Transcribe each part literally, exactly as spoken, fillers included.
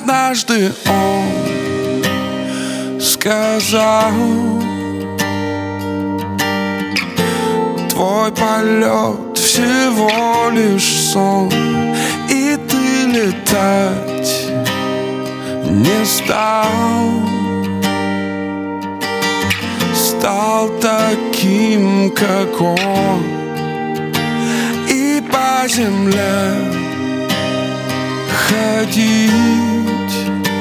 Однажды он сказал: твой полет всего лишь сон, и ты летать не стал. Стал таким, как он, и по земле ходить.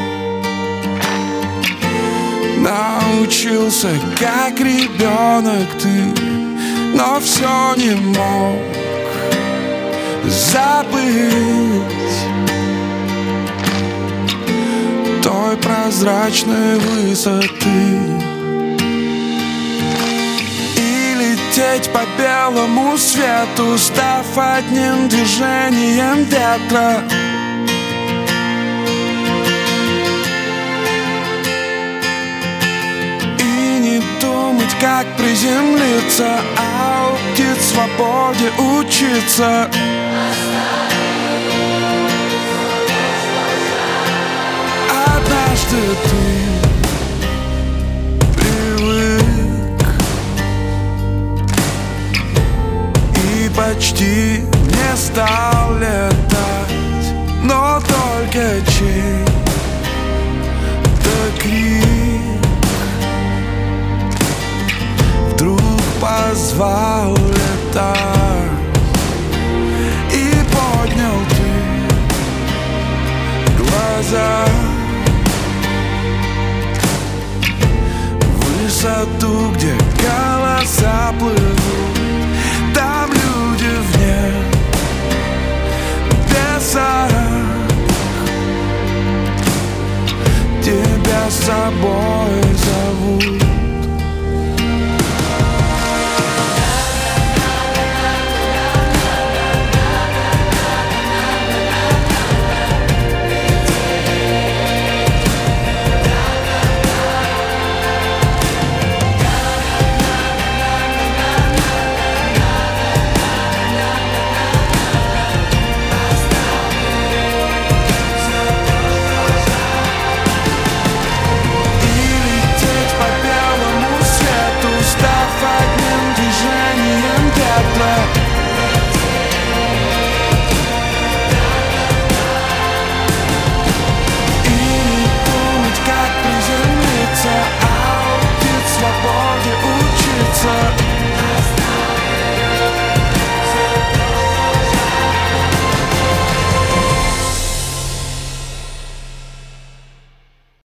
Научился, как ребенок ты, но все не мог забыть той прозрачной высоты. И лететь по белому свету, став одним движением ветра. Как приземлиться, а у птиц свободе учиться. Однажды ты привык и почти не стал летать, но только чей-то крик позвал летать. И поднял ты глаза в высоту, где голоса плывут.